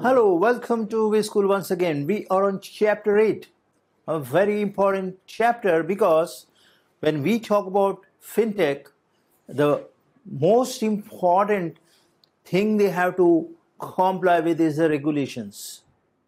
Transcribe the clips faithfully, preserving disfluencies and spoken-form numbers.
Hello, welcome to V School once again. We are on chapter eight, a very important chapter because when we talk about fintech, the most important thing they have to comply with is the regulations.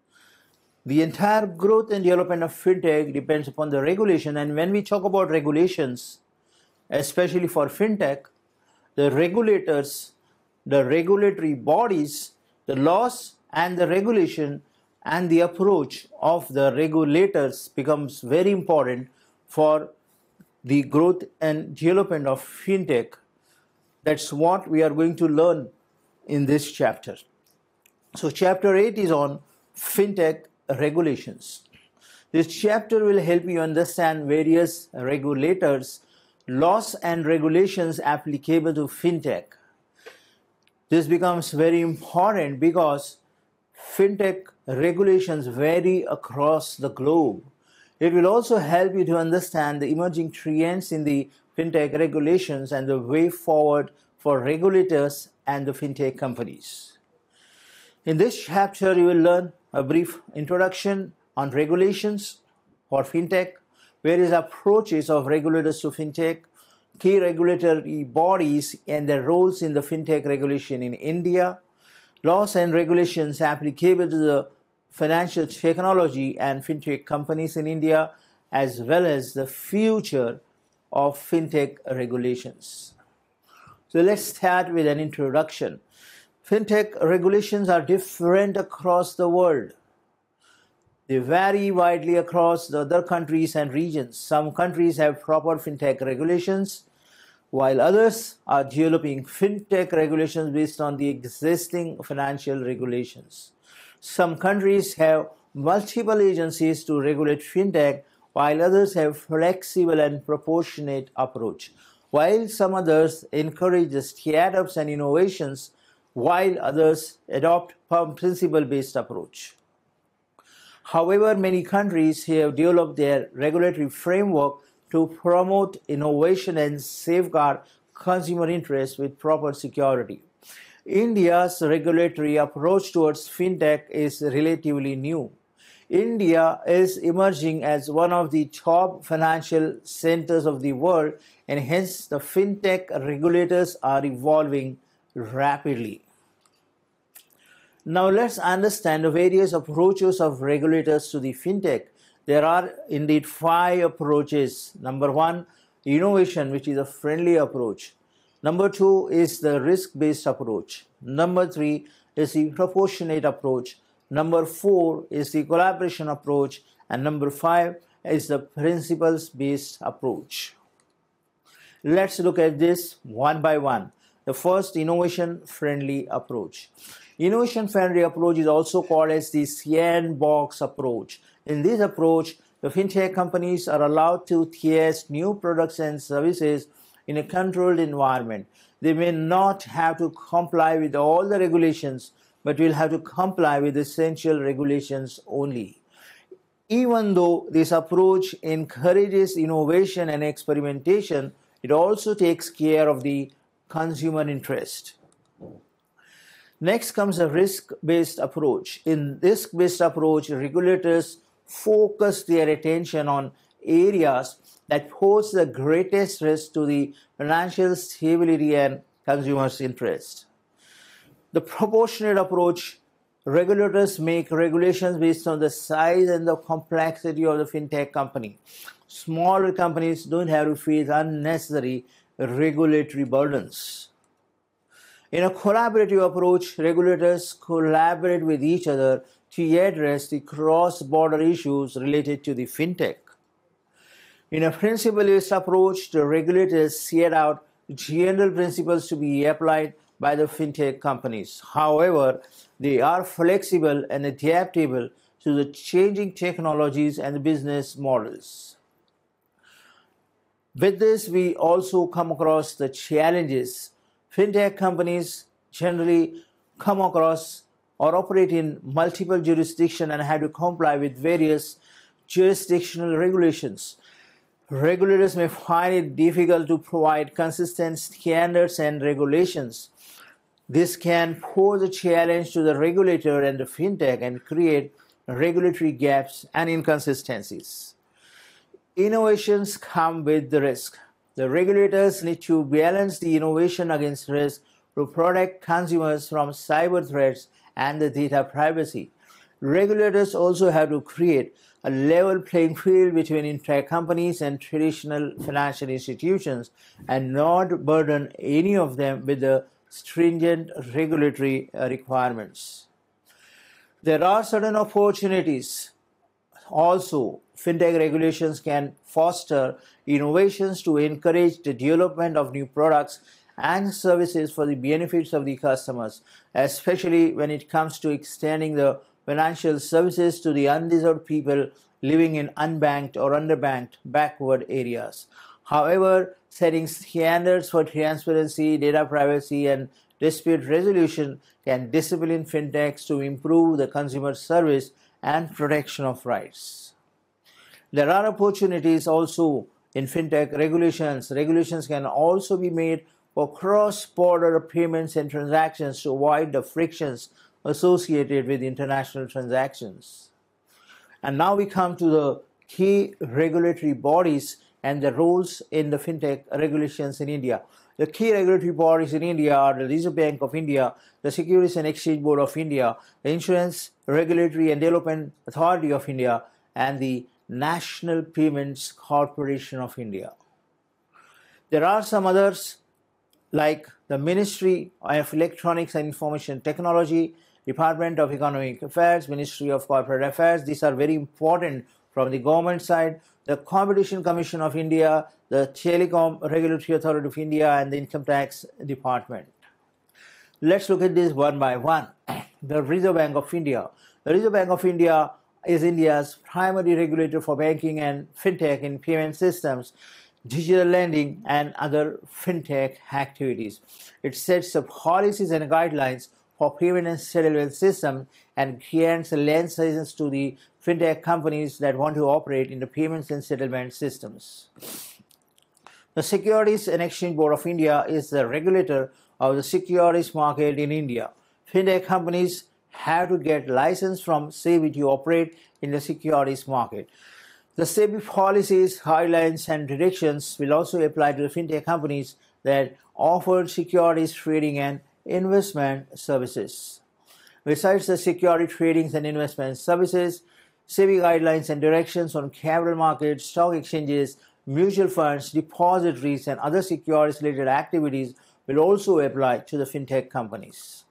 The entire growth and development of fintech depends upon the regulation, and when we talk about regulations, especially for fintech, the regulators, the regulatory bodies, the laws and the regulation and the approach of the regulators becomes very important for the growth and development of fintech. That's what we are going to learn in this chapter. So chapter eight is on fintech regulations. This chapter will help you understand various regulators, laws and regulations applicable to fintech. This becomes very important because fintech regulations vary across the globe. It will also help you to understand the emerging trends in the fintech regulations and the way forward for regulators and the fintech companies. In this chapter, you will learn a brief introduction on regulations for fintech, various approaches of regulators to fintech, key regulatory bodies and their roles in the fintech regulation in India, laws and regulations applicable to the financial technology and fintech companies in India, as well as the future of fintech regulations. So let's start with an introduction. Fintech regulations are different across the world. They vary widely across the other countries and regions. Some countries have proper fintech regulations, while others are developing fintech regulations based on the existing financial regulations. Some countries have multiple agencies to regulate fintech, while others have flexible and proportionate approach, while some others encourage the startups and innovations, while others adopt principle-based approach. However, many countries have developed their regulatory framework to promote innovation and safeguard consumer interests with proper security. India's regulatory approach towards fintech is relatively new. India is emerging as one of the top financial centers of the world, and hence the fintech regulators are evolving rapidly. Now let's understand the various approaches of regulators to the fintech. There are indeed five approaches. Number one, innovation, which is a friendly approach. Number two is the risk-based approach. Number three is the proportionate approach. Number four is the collaboration approach. And number five is the principles-based approach. Let's look at this one by one. The first, innovation-friendly approach. Innovation-friendly approach is also called as the sandbox approach. In this approach, the fintech companies are allowed to test new products and services in a controlled environment. They may not have to comply with all the regulations, but will have to comply with essential regulations only. Even though this approach encourages innovation and experimentation, it also takes care of the consumer interest. Next comes a risk-based approach. In risk-based approach, regulators focus their attention on areas that pose the greatest risk to the financial stability and consumers' interest. The proportionate approach, regulators make regulations based on the size and the complexity of the fintech company. Smaller companies don't have to face unnecessary regulatory burdens. In a collaborative approach, regulators collaborate with each other to address the cross-border issues related to the fintech. In a principle-based approach, the regulators set out general principles to be applied by the fintech companies. However, they are flexible and adaptable to the changing technologies and business models. With this, we also come across the challenges. Fintech companies generally come across or operate in multiple jurisdictions and have to comply with various jurisdictional regulations. Regulators may find it difficult to provide consistent standards and regulations. This can pose a challenge to the regulator and the fintech and create regulatory gaps and inconsistencies. Innovations come with the risk. The regulators need to balance the innovation against risk to protect consumers from cyber threats and the data privacy. Regulators also have to create a level playing field between fintech companies and traditional financial institutions and not burden any of them with the stringent regulatory requirements. There are certain opportunities. Also, fintech regulations can foster innovations to encourage the development of new products and services for the benefits of the customers, especially when it comes to extending the financial services to the undeserved people living in unbanked or underbanked backward areas. However, setting standards for transparency, data privacy, and dispute resolution can discipline fintechs to improve the consumer service and protection of rights. There are opportunities also in fintech regulations. Regulations can also be made for cross-border payments and transactions to avoid the frictions associated with international transactions. And now we come to the key regulatory bodies and the roles in the fintech regulations in India. The key regulatory bodies in India are the Reserve Bank of India, the Securities and Exchange Board of India, the Insurance Regulatory and Development Authority of India, and the National Payments Corporation of India. There are some others like the Ministry of Electronics and Information Technology, Department of Economic Affairs, Ministry of Corporate Affairs. These are very important from the government side. The Competition Commission of India, the Telecom Regulatory Authority of India, and the Income Tax Department. Let's look at this one by one. The Reserve Bank of India. The Reserve Bank of India is India's primary regulator for banking and fintech in payment systems, digital lending, and other fintech activities. It sets the policies and guidelines for payment and settlement systems and grants licenses to the fintech companies that want to operate in the payments and settlement systems. The Securities and Exchange Board of India is the regulator of the securities market in India. Fintech companies have to get license from SEBI to operate in the securities market. The SEBI policies, guidelines, and directions will also apply to the fintech companies that offer securities trading and investment services. Besides the security tradings and investment services, SEBI guidelines and directions on capital markets, stock exchanges, mutual funds, depositories, and other securities-related activities will also apply to the fintech companies.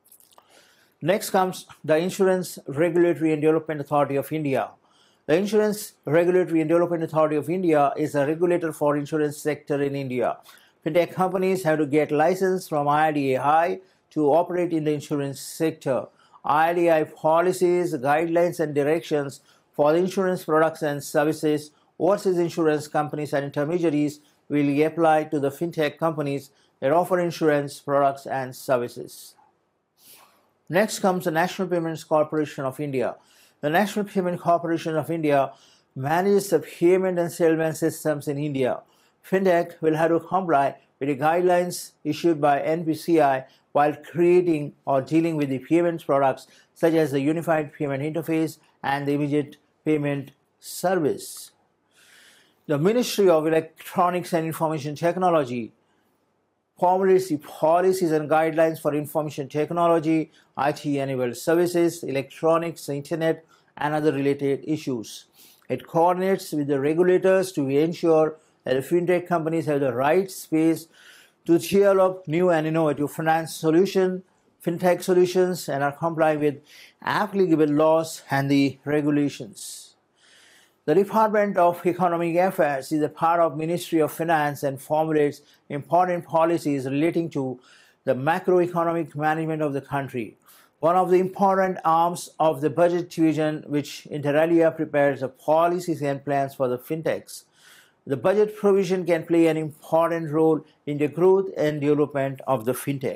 Next comes the Insurance Regulatory and Development Authority of India. The Insurance Regulatory and Development Authority of India is a regulator for insurance sector in India. Fintech companies have to get license from I R D A I to operate in the insurance sector. I R D A I policies, guidelines, and directions for the insurance products and services, overseas insurance companies and intermediaries will apply to the fintech companies that offer insurance products and services. Next comes the National Payments Corporation of India. The National Payment Corporation of India manages the payment and settlement systems in India. Fintech will have to comply with the guidelines issued by N P C I while creating or dealing with the payments products such as the Unified Payment Interface and the Immediate Payment Service. The Ministry of Electronics and Information Technology formulates the policies and guidelines for information technology, I T-enabled services, electronics, internet, and other related issues. It coordinates with the regulators to ensure that the fintech companies have the right space to develop new and innovative finance solutions, fintech solutions, and are complying with applicable laws and the regulations. The Department of Economic Affairs is a part of Ministry of Finance and formulates important policies relating to the macroeconomic management of the country. One of the important arms of the budget division, which inter alia prepares the policies and plans for the fintechs. The budget provision can play an important role in the growth and development of the fintech.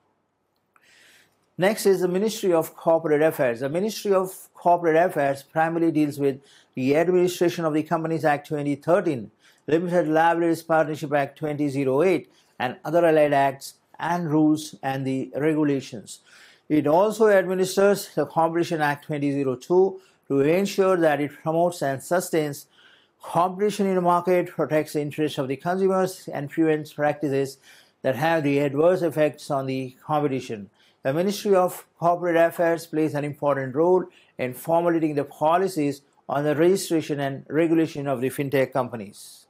Next is the Ministry of Corporate Affairs. The Ministry of Corporate Affairs primarily deals with the administration of the Companies Act twenty thirteen, Limited Liabilities Partnership Act two thousand eight, and other allied acts and rules and the regulations. It also administers the Competition Act twenty oh two to ensure that it promotes and sustains competition in the market, protects the interests of the consumers, and prevents practices that have the adverse effects on the competition. The Ministry of Corporate Affairs plays an important role in formulating the policies on the registration and regulation of the fintech companies.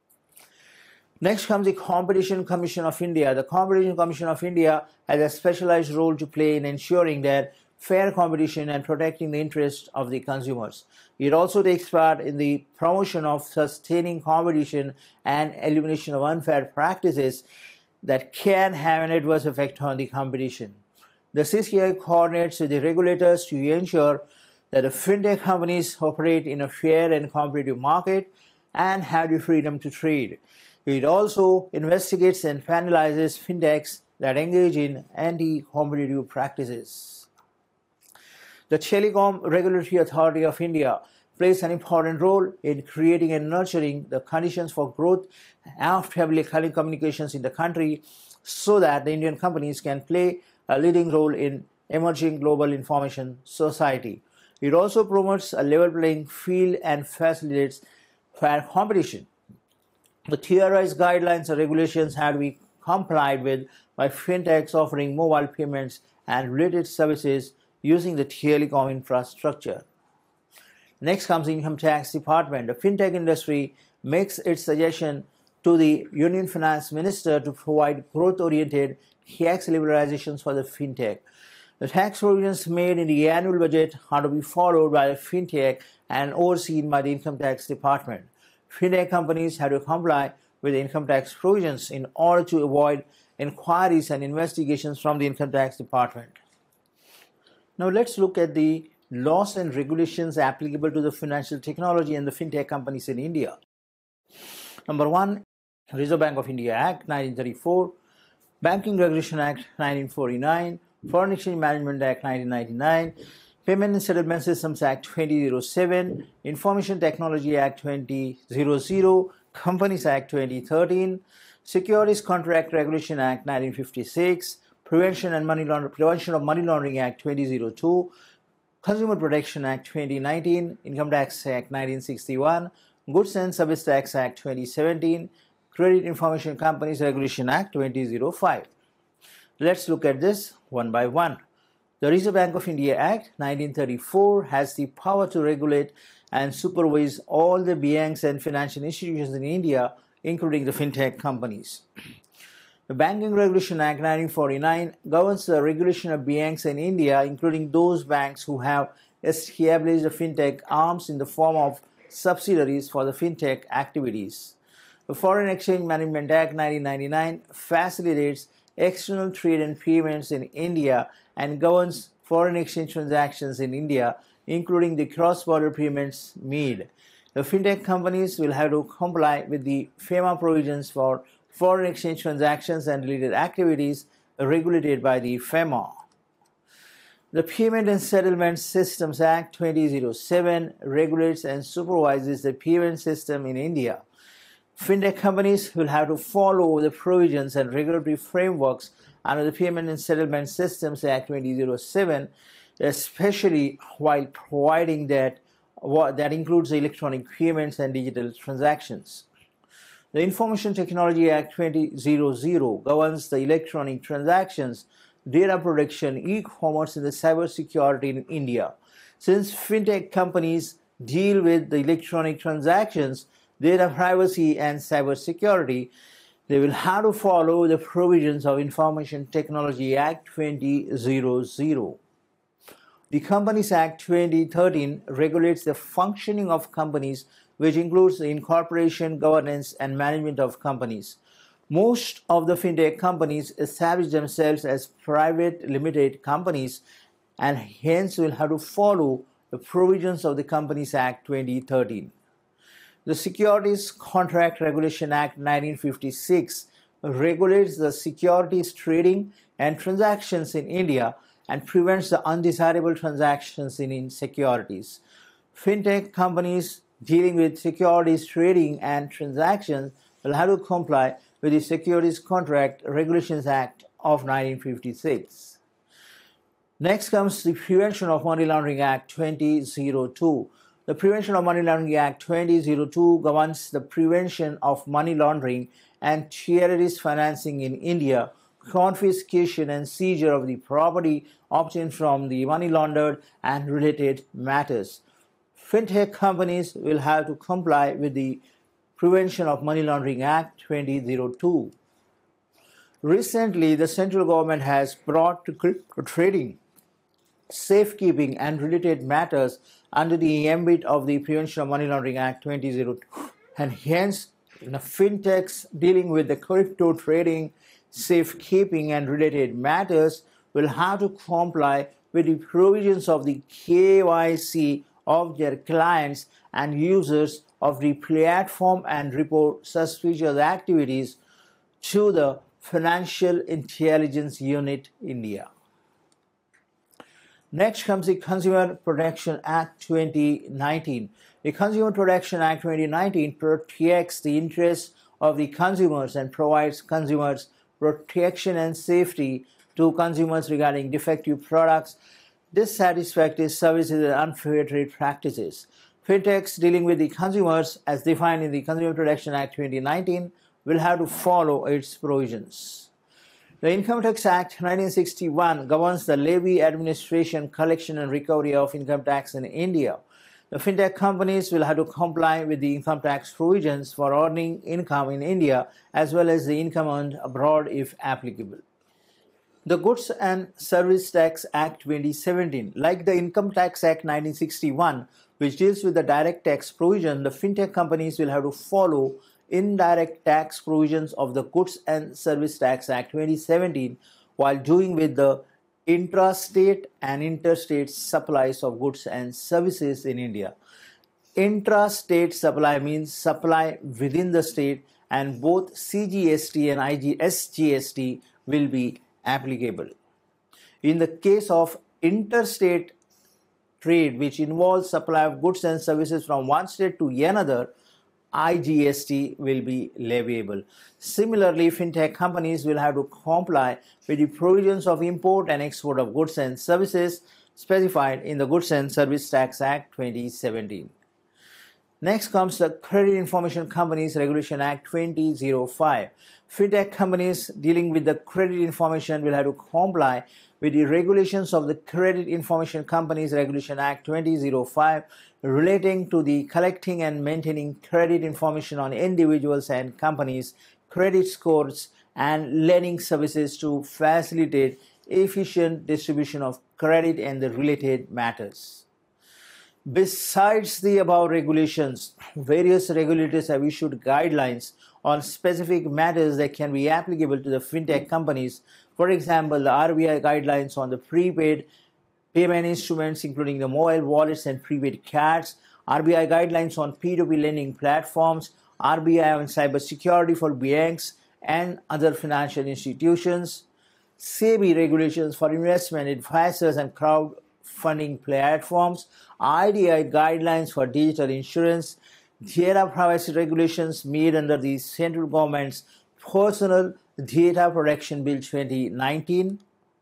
Next comes the Competition Commission of India. The Competition Commission of India has a specialized role to play in ensuring that fair competition and protecting the interests of the consumers. It also takes part in the promotion of sustaining competition and elimination of unfair practices that can have an adverse effect on the competition. The C C I coordinates with the regulators to ensure that the fintech companies operate in a fair and competitive market and have the freedom to trade. It also investigates and penalizes fintechs that engage in anti-competitive practices. The Telecom Regulatory Authority of India plays an important role in creating and nurturing the conditions for growth of telecommunications in the country so that the Indian companies can play a leading role in emerging global information society. It also promotes a level playing field and facilitates fair competition. The T R I's guidelines and regulations have to be complied with by fintechs offering mobile payments and related services using the telecom infrastructure. Next comes the Income Tax Department. The fintech industry makes its suggestion to the Union Finance Minister to provide growth-oriented tax liberalizations for the fintech. The tax provisions made in the annual budget are to be followed by the fintech and overseen by the Income Tax Department. Fintech companies have to comply with the income tax provisions in order to avoid inquiries and investigations from the Income Tax Department. Now let's look at the laws and regulations applicable to the financial technology and the fintech companies in India. Number one, Reserve Bank of India Act nineteen thirty-four, Banking Regulation Act nineteen forty-nine, Foreign Exchange Management Act nineteen ninety-nine, Payment and Settlement Systems Act two thousand seven, Information Technology Act two thousand, Companies Act twenty thirteen, Securities Contract Regulation Act nineteen fifty-six, Prevention and Money Laundering, Prevention of Money Laundering Act two thousand two, Consumer Protection Act twenty nineteen, Income Tax Act nineteen sixty-one, Goods and Service Tax Act twenty seventeen, Credit Information Companies Regulation Act two thousand five. Let's look at this one by one. The Reserve Bank of India Act nineteen thirty-four has the power to regulate and supervise all the banks and financial institutions in India, including the fintech companies. The Banking Regulation Act nineteen forty-nine governs the regulation of banks in India, including those banks who have established the fintech arms in the form of subsidiaries for the fintech activities. The Foreign Exchange Management Act nineteen ninety-nine facilitates external trade and payments in India and governs foreign exchange transactions in India, including the cross-border payments made. The fintech companies will have to comply with the FEMA provisions for foreign exchange transactions and related activities regulated by the FEMA. The Payment and Settlement Systems Act two thousand seven regulates and supervises the payment system in India. Fintech companies will have to follow the provisions and regulatory frameworks under the Payment and Settlement Systems Act two thousand seven, especially while providing that that includes electronic payments and digital transactions. The Information Technology Act two thousand governs the electronic transactions, data protection, e-commerce, and the cybersecurity in India. Since fintech companies deal with the electronic transactions, data privacy, and cybersecurity, they will have to follow the provisions of Information Technology Act two thousand. The Companies Act twenty thirteen regulates the functioning of companies, which includes the incorporation, governance, and management of companies. Most of the fintech companies establish themselves as private limited companies and hence will have to follow the provisions of the Companies Act twenty thirteen. The Securities Contract Regulation Act nineteen fifty-six regulates the securities trading and transactions in India and prevents the undesirable transactions in securities. Fintech companies dealing with securities trading and transactions will have to comply with the Securities Contract Regulations Act of nineteen fifty-six. Next comes the Prevention of Money Laundering Act two thousand two. The Prevention of Money Laundering Act two thousand two governs the prevention of money laundering and terrorist financing in India, confiscation and seizure of the property obtained from the money laundered and related matters. Fintech companies will have to comply with the Prevention of Money Laundering Act two thousand two. Recently, the central government has brought to crypto trading, safekeeping and related matters under the ambit of the Prevention of Money Laundering Act two thousand two, and hence the fintechs dealing with the crypto trading, safekeeping and related matters will have to comply with the provisions of the K Y C of their clients and users of the platform and report suspicious activities to the Financial Intelligence Unit India. Next comes the Consumer Protection Act twenty nineteen. The Consumer Protection Act twenty nineteen protects the interests of the consumers and provides consumers protection and safety to consumers regarding defective products, dissatisfactory services, and unfair trade practices. Fintechs dealing with the consumers as defined in the Consumer Protection Act twenty nineteen will have to follow its provisions. The Income Tax Act nineteen sixty-one governs the levy, administration, collection and recovery of income tax in India. The fintech companies will have to comply with the income tax provisions for earning income in India as well as the income earned abroad if applicable. The Goods and Service Tax Act twenty seventeen, like the Income Tax Act nineteen sixty-one, which deals with the direct tax provision, the fintech companies will have to follow indirect tax provisions of the Goods and Service Tax Act twenty seventeen while doing with the intrastate and interstate supplies of goods and services in India. Intrastate supply means supply within the state, and both C G S T and S G S T will be applicable. In the case of interstate trade, which involves supply of goods and services from one state to another, I G S T will be leviable. Similarly, fintech companies will have to comply with the provisions of import and export of goods and services specified in the Goods and Service Tax Act twenty seventeen. Next comes the Credit Information Companies Regulation Act two thousand five. Fintech companies dealing with the credit information will have to comply with the regulations of the Credit Information Companies Regulation Act two thousand five relating to the collecting and maintaining credit information on individuals and companies, credit scores, and lending services to facilitate efficient distribution of credit and the related matters. Besides the above regulations, various regulators have issued guidelines on specific matters that can be applicable to the fintech companies. For example, the R B I guidelines on the prepaid payment instruments, including the mobile wallets and prepaid cards, R B I guidelines on P two P lending platforms, R B I on cybersecurity for banks and other financial institutions, SEBI regulations for investment advisors and crowdfunding platforms, I D I guidelines for digital insurance, data privacy regulations made under the central government's Personal Data Protection Bill twenty nineteen,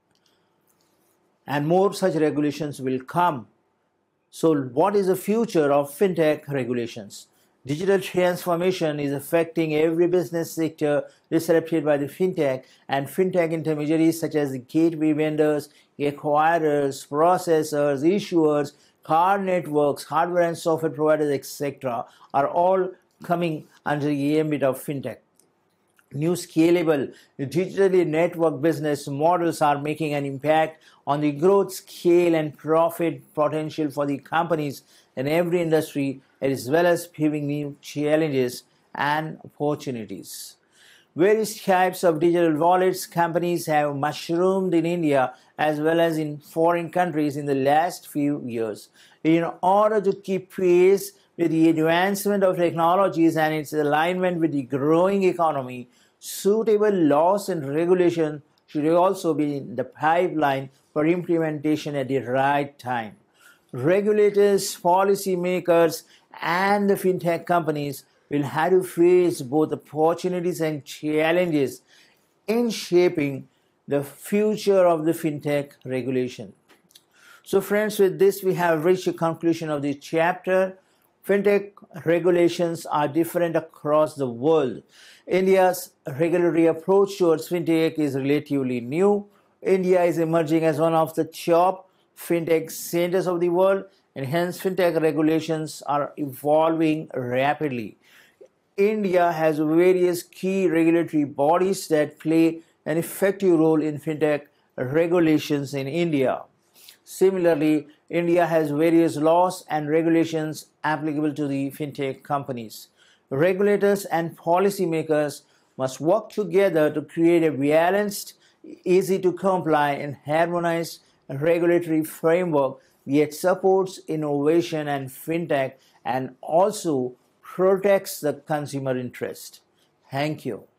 and more such regulations will come. So what is the future of fintech regulations? Digital transformation is affecting every business sector disrupted by the fintech, and fintech intermediaries such as the gateway vendors, acquirers, processors, issuers, card networks, hardware and software providers, et cetera are all coming under the ambit of fintech. New scalable, digitally networked business models are making an impact on the growth, scale, and profit potential for the companies in every industry, as well as paving new challenges and opportunities. Various types of digital wallets companies have mushroomed in India as well as in foreign countries in the last few years. In order to keep pace with the advancement of technologies and its alignment with the growing economy, suitable laws and regulation should also be in the pipeline for implementation at the right time. Regulators, policymakers, and the fintech companies will have to face both opportunities and challenges in shaping the future of the fintech regulation. So friends, with this we have reached a conclusion of this chapter. Fintech regulations are different across the world. India's regulatory approach towards fintech is relatively new. India is emerging as one of the top fintech centers of the world, and hence fintech regulations are evolving rapidly. India has various key regulatory bodies that play an effective role in fintech regulations in India. Similarly, India has various laws and regulations applicable to the fintech companies. Regulators and policymakers must work together to create a balanced, easy to comply and harmonized regulatory framework that supports innovation and fintech and also protects the consumer interest. Thank you.